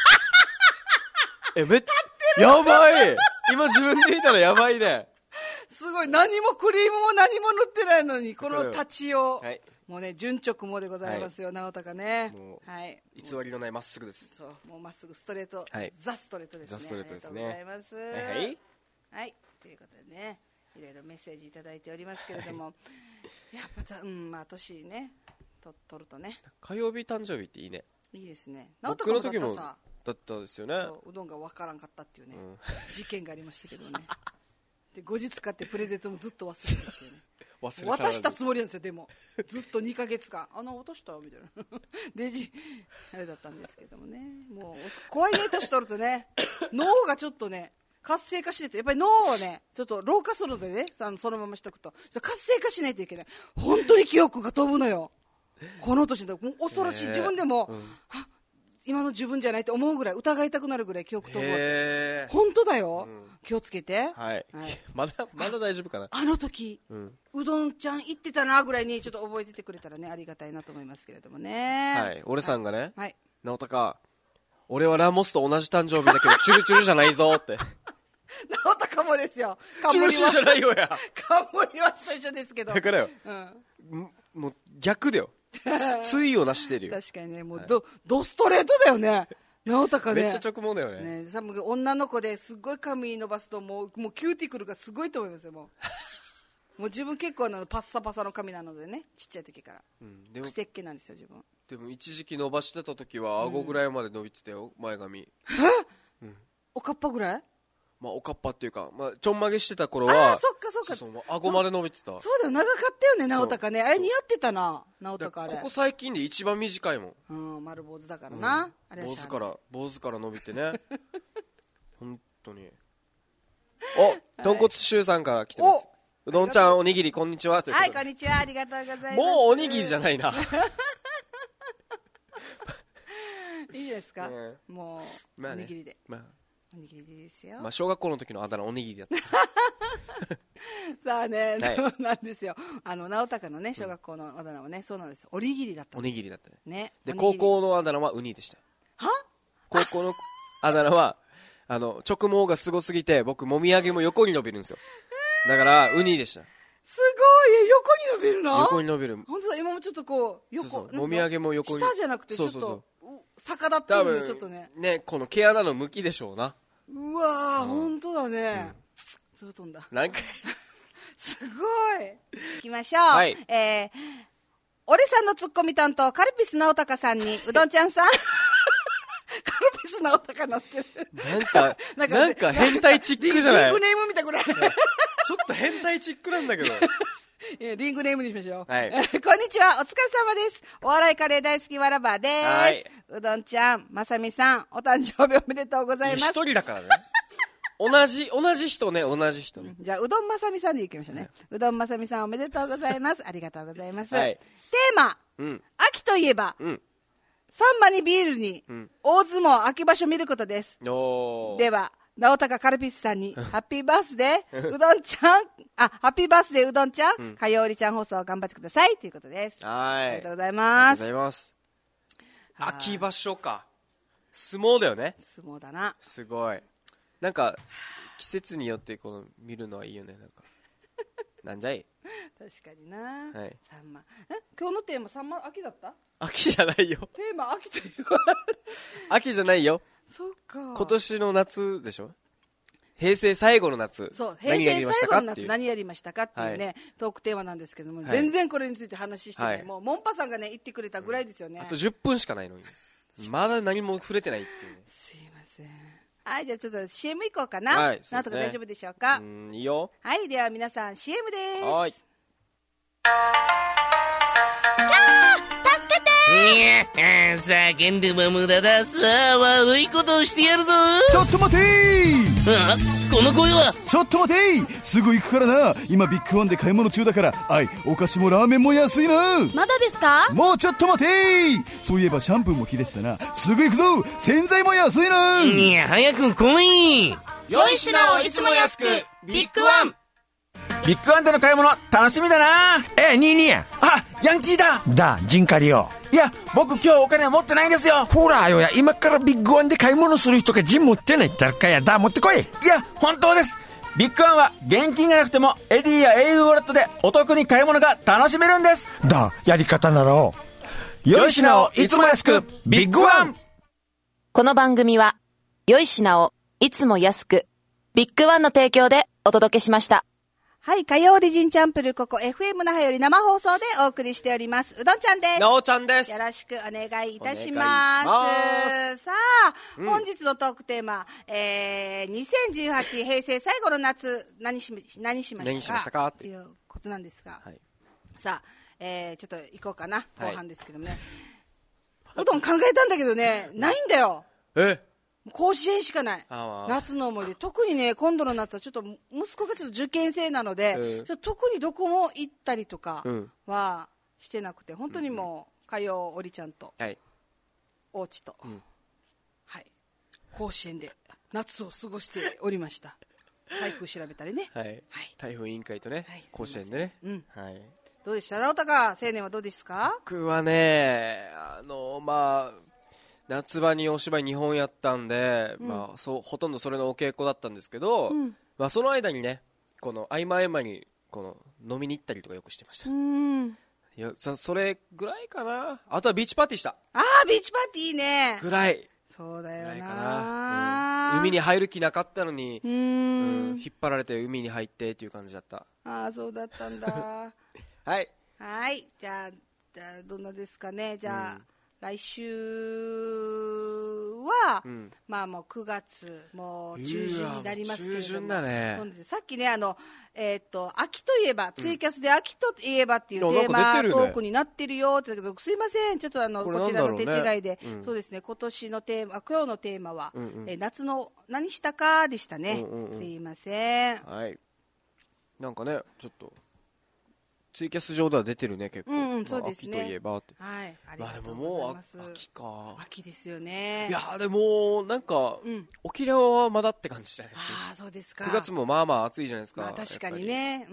やばい。今自分で見たらやばいね。 すごい。何もクリームも何も塗ってないのに、この立ちを。もうね、純直毛でございますよ、直高ね。 偽りのないまっすぐです。 そう、もうまっすぐストレート、ザ・ストレートですね。 ザ・ストレートですね。 ありがとうございます。はい、ということでね、いろいろメッセージいただいておりますけれども、やっぱ年ね、取るとね。 火曜日誕生日っていいね。 いいですね。 僕の時もだったですよね。 うどんがわからんかったっていうね、事件がありましたけどね。で後日買ってプレゼントもずっと忘れてですよね。渡したつもりなんですよ。でもずっと2ヶ月間落としたみたいなデジあれだったんですけどもね。もう怖いね、年取るとね。脳がちょっとね活性化しないと、やっぱり脳をね、ちょっと老化するのでね、そのまましとくと、活性化しないといけない。本当に記憶が飛ぶのよ。この年で、もう恐ろしい。自分でも、今の自分じゃないって思うぐらい、疑いたくなるぐらい記憶飛ぶ。本当だよ。気をつけて。 はい。まだ大丈夫かな。 あの時、うどんちゃん行ってたなぐらいにちょっと覚えててくれたらね、ありがたいなと思いますけれどもね。 はい。俺さんがね、 はい。 直高、俺はラモスと同じ誕生日だけど、チュルチュルじゃないぞって。 直高もですよ。 チュルチュルじゃないよや。 冠はと一緒ですけど。 だからよ。もう逆だよ。対をなしてるよ。 確かにね、もうドストレートだよね。直高ね。 めっちゃ直毛だよね。 女の子ですっごい髪伸ばすともうキューティクルがすごいと思いますよ。もう自分結構パッサパサの髪なのでね、ちっちゃい時から。癖っ気なんですよ自分。 でも一時期伸ばしてた時は顎ぐらいまで伸びてたよ、前髪。 おかっぱぐらい？ まあおかっぱっていうか、まあちょんまげしてた頃は、 そっか顎まで伸びてた。 そうだよ、長かったよね直高ね。あれ似合ってたな、直高。あれここ最近で一番短いもん。丸坊主だからな。 坊主から伸びてね。本当に。お、豚骨シューさんから来てます。うどんちゃんおにぎりこんにちは。 はい、こんにちは、ありがとうございます。 もうおにぎりじゃないな。 いいですか、もうおにぎりで。おにぎりですよ。 まあ小学校の時のあだ名おにぎりだった。 さあね、そうなんですよ。直高のね小学校のあだ名はね、そうなんです。おにぎりだった。 おにぎりだったね。 で高校のあだ名はウニでした。 は？ 高校のあだ名は直毛がすごすぎて僕もみあげも横に伸びるんですよ。だからウニでした。 すごい、横に伸びるの？ 横に伸びる。 本当だ、今もちょっとこう横。 もみあげも横に。 下じゃなくてちょっと逆立ってるね、ちょっとね。 ね、この毛穴の向きでしょうな。 うわー、本当だね。そう飛んだ。 なんかすごい。行きましょう。はい。俺さんのツッコミ担当カルピス直高さんにうどんちゃんさん。カルピス直高なってる。 なんか変態チックじゃない。 リングネーム見たぐらい。 ちょっと変態チックなんだけど。 リングネームにしましょう。 はい。 こんにちは、お疲れ様です。お笑いカレー大好きわらばです。はい。うどんちゃん、まさみさん、お誕生日おめでとうございます。 一人だからね。同じ人ね。 じゃあ、うどんまさみさんでいきましょうね。うどんまさみさんおめでとうございます。ありがとうございます。はい。テーマ、秋といえば、サンマにビールに、大相撲秋場所見ることです。では、直高カルピスさんに、ハッピーバースデー、うどんちゃん、ハッピーバースデーうどんちゃん、かようりちゃん放送頑張ってください、ということです。 はい。 ありがとうございます。 ありがとうございます。秋場所か。相撲だよね。 相撲だな。 すごい。なんか、季節によって見るのはいいよね、なんか。なんじゃい。 確かにな。 はい。 サンマ。今日のテーマ、サンマ秋だった？ 秋じゃないよ。 テーマ秋という秋じゃないよ。 そっか。 今年の夏でしょ？平成最後の夏。 そう、平成最後の夏何やりましたかっていうね、トークテーマなんですけども、全然これについて話してね、もうモンパさんがね言ってくれたぐらいですよね。 あと10分しかないのに。まだ何も触れてないっていうね。 すいません。はい、じゃあちょっと CM 行こうかな。 はい、 なんとか大丈夫でしょうか。 いいよ。 はい、では皆さん CM です。 はい。 助けて叫んでも無駄だ。さあ、悪いことをしてやるぞ。 ちょっと待てこの声は。 ちょっと待てすぐ行くからな。今ビッグワンで買い物中だから。お菓子もラーメンも安いな。 まだですか？ もうちょっと待てそういえばシャンプーも切れてたな。すぐ行くぞ。洗剤も安いな。 いや、早く来い。 良い品をいつも安く、ビッグワン。 ビッグワンでの買い物楽しみだな。 ニーニーや。 ヤンキーだ。 ジンカリよ。 いや、僕今日お金持ってないんですよ。 ほらよや、今からビッグワンで買い物する人がジン持ってない誰かやだ、持ってこい。 いや、本当です。ビッグワンは現金がなくてもエディや au ウォレットでお得に買い物が楽しめるんです。 やり方なら良い品をいつも安く、ビッグワン。 この番組は良い品をいつも安く、ビッグワンの提供でお届けしました。 はい、火曜リジンチャンプル、ここ FM 那覇より生放送でお送りしております。うどんちゃんです。 なおちゃんです。 よろしくお願いいたします。さあ、本日のトークテーマ、2018平成最後の夏、何しましたかっていうことなんですが、さあ、ちょっと行こうかな、後半ですけどもね。うどん考えたんだけどね、ないんだよ。 甲子園しかない。夏の思い出。特にね、今度の夏はちょっと息子がちょっと受験生なので、ちょっと特にどこも行ったりとかはしてなくて、本当にもう火曜おりちゃんと、おうちと、はい、甲子園で夏を過ごしておりました。台風調べたりね、 台風委員会とね、甲子園でね、 どうでした？直高青年はどうですか？ 僕はね、夏場にお芝居2本やったんで、ほとんどそれのお稽古だったんですけど、その間にね、この合間合間にこの飲みに行ったりとかよくしてました。いや、それぐらいかな。あとはビーチパーティーした。 ビーチパーティーいいね。 ぐらい。 そうだよな。 ぐらいかな。海に入る気なかったのに、引っ張られて海に入ってっていう感じだった。 そうだったんだ。 はい。 はい。じゃあどんなですかね。じゃあ、来週は、もう9月もう中旬になりますけれども、 中旬だね。 さっきね、秋といえば、ツイキャスで秋といえばっていうテーマトークになってるよって言ったけど、すいません、ちょっとこちらの手違いで、そうですね、今日のテーマは、夏の何したかでしたね。すいません。 はい。なんかね、ちょっと。ツイキャス上では出てるね、結構。 そうですね。 秋といえばって。 はい。 でももう秋か。 秋ですよね。 いやでもなんか沖縄はまだって感じじゃないですか。 そうですか。 9月もまあまあ暑いじゃないですか。 確かにね。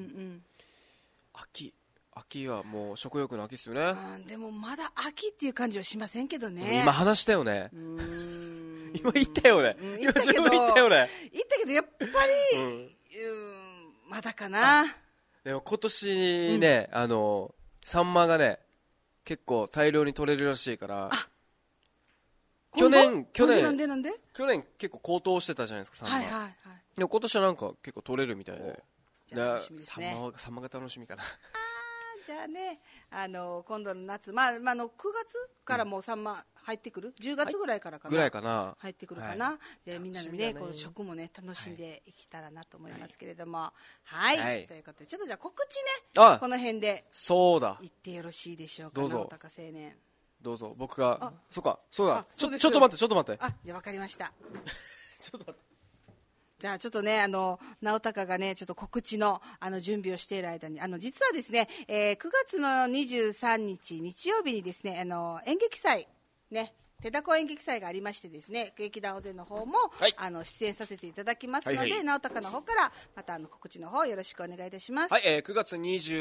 秋はもう食欲の秋ですよね。 でもまだ秋っていう感じはしませんけどね。 今話したよね。今言ったよね。 言ったけどやっぱりまだかな。 でも今年ね、サンマがね、結構大量に取れるらしいから、去年なんで結構高騰してたじゃないですか、サンマ。でも今年はなんか結構取れるみたいで、サンマが楽しみかな。 じゃあね、今度の夏、9月からもうサンマ入ってくる、10月ぐらいからかな、入ってくるかな。でみんなでね、この食もね楽しんでいけたらなと思いますけれども、ということでちょっとじゃあ告知ね、この辺でそうだ言ってよろしいでしょうか。 どうぞ。 直高青年、 どうぞ。僕がそうだ。ちょっと待って。 じゃあ分かりました。 ちょっと待って。 じゃあちょっとね、直高がねちょっと告知の準備をしている間に、実はですね、9月の23日日曜日にですね、演劇祭ね、手だこ演劇祭がありましてですね、劇団おぜの方も、出演させていただきますので、直高の方からまた告知の方よろしくお願いいたします。 9月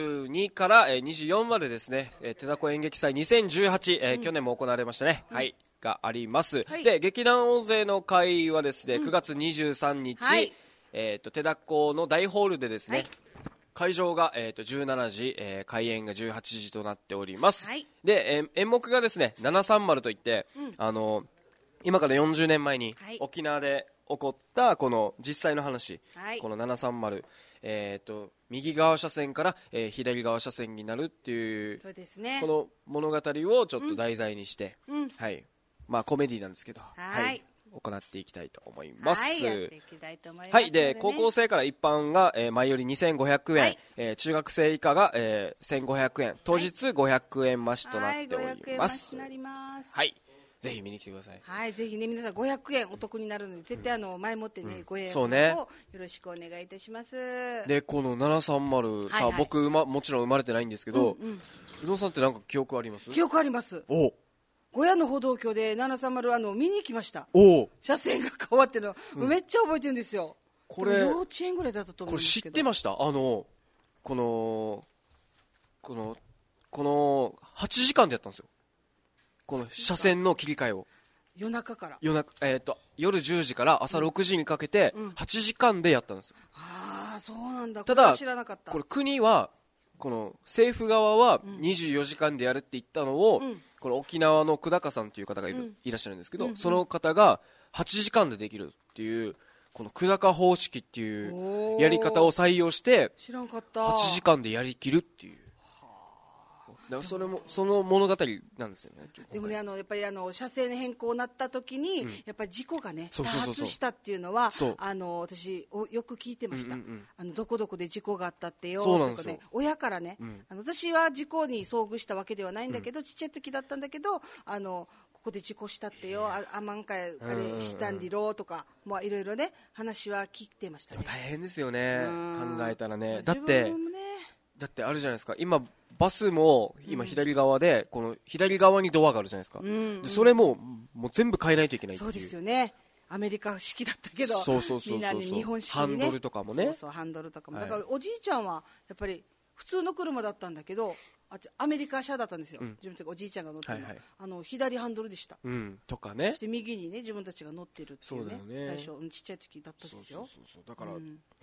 22から24までですね、手だこ演劇祭2018、去年も行われましたね。があります。で、劇団大勢の会はですね、9月23日、手だこの大ホールでですね、会場が、17時、開演が18時となっております。で、演目がですね、730といって、今から40年前に沖縄で起こったこの実際の話、この730、右側車線から、左側車線になるっていう、 そうですね、 この物語をちょっと題材にして、コメディなんですけど、行っていきたいと思います。 やっていきたいと思います。 で、高校生から一般が、前より2500円、中学生以下が、1500円、当日500円増しとなっております。ぜひ見に来てください。 ぜひね、皆さん500円お得になるので、絶対前もってね、ご予約をよろしくお願いいたします。 で、この730さ、僕もちろん生まれてないんですけど、うどんさんってなんか記憶あります？ 記憶あります。小屋の歩道橋で730見に行きました。車線が変わってるの、めっちゃ覚えてるんですよ。これ幼稚園ぐらいだったと思うんですけど。 これ知ってました？この8時間でやったんですよ。この車線の切り替えを夜中から夜10時から朝6時にかけて8時間でやったんですよ。 そうなんだ。 ただ知らなかった。 これ国はこの政府側は24時間でやるって言ったのを、この沖縄の久高さんという方がいらっしゃるんですけど、その方が8時間でできるっていうこの久高方式っていうやり方を採用して知らんかった 8時間でやりきるっていう、その物語なんですよね。 でもね、やっぱり車線変更になった時に、やっぱり事故がね多発したっていうのは私よく聞いてました。どこどこで事故があったってよとかね、親からね、私は事故に遭遇したわけではないんだけど、ちっちゃい時だったんだけど、ここで事故したってよ、あまんかいあれしたんりろとか、まあいろいろね話は聞いてましたね。 大変ですよね、考えたらね。 だってあるじゃないですか、今バスも今左側で、この左側にドアがあるじゃないですか、でそれもう全部変えないといけないっていう。 そうですよね、アメリカ式だったけど、みんなに日本式にね、 ハンドルとかもね、 そうハンドルとかも、だからおじいちゃんはやっぱり普通の車だったんだけど、アメリカ車だったんですよ、自分たちおじいちゃんが乗ってるの、左ハンドルでした、 とかね、 そして右にね自分たちが乗ってるっていうね、 そうだよね、 最初ちっちゃい時だったんですよ。 だから、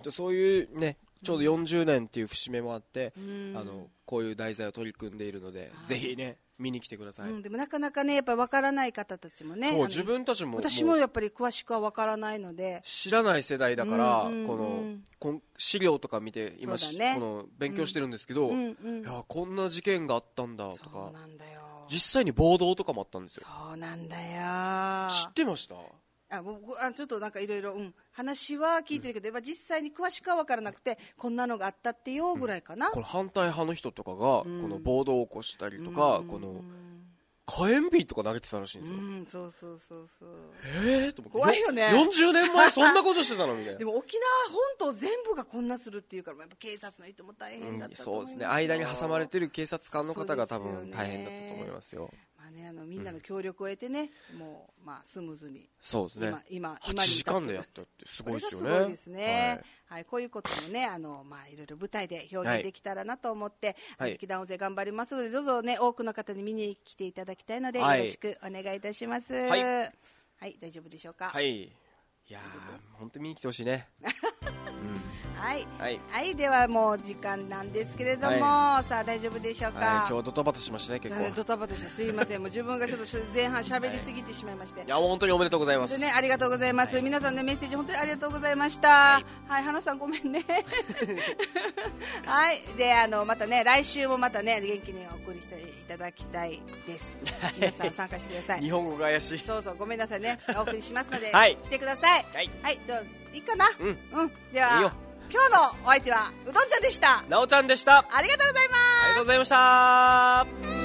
そういうね、ちょうど40年っていう節目もあって、こういう題材を取り組んでいるので、ぜひね見に来てください。 でもなかなかねやっぱり分からない方たちもね、 自分たちも私もやっぱり詳しくは分からないので、 知らない世代だから、この資料とか見て今、この勉強してるんですけど、いやこんな事件があったんだとか、実際に暴動とかもあったんですよ。 そうなんだよ。 知ってました？ ちょっとなんかいろいろ話は聞いてるけど、実際に詳しくは分からなくて、こんなのがあったってよぐらいかな。 この反対派の人とかがこの暴動を起こしたりとか、この火炎瓶とか投げてたらしいんですよ。 そうと思って、 怖いよね。 40年前そんなことしてたのみたいな。 でも沖縄本島全部がこんなするっていうから、やっぱ警察の人も大変だったと思いますよ。 そうですね、間に挟まれてる警察官の方が多分大変だったと思いますよ。 みんなの協力を得てね、もうスムーズに、 そうですね、 今 8時間でやったってすごいですよね。 これがすごいですね。はい、こういうこともね、いろいろ舞台で表現できたらなと思って、劇団大勢頑張りますので、どうぞね多くの方に見に来ていただきたいので、よろしくお願いいたします。はい、大丈夫でしょうか。 はい、いや本当に見に来てほしいね。 はい、ではもう時間なんですけれども、さあ大丈夫でしょうか。 今日ドタバタしましたね、結構。 ドタバタしてすいません、もう自分がちょっと前半喋りすぎてしまいまして、 いや本当におめでとうございます。 でね、ありがとうございます。皆さんねメッセージ本当にありがとうございました。はい、花さんごめんね。はい、でまたね来週もまたね元気にお送りしていただきたいです。皆さん参加してください。 日本語が怪しい。 そうごめんなさいね、お送りしますので、 来てください。はい、じゃあいいかな。では。いいよ。今日のお相手はうどんちゃんでした。 なおちゃんでした。 ありがとうございます。 ありがとうございました。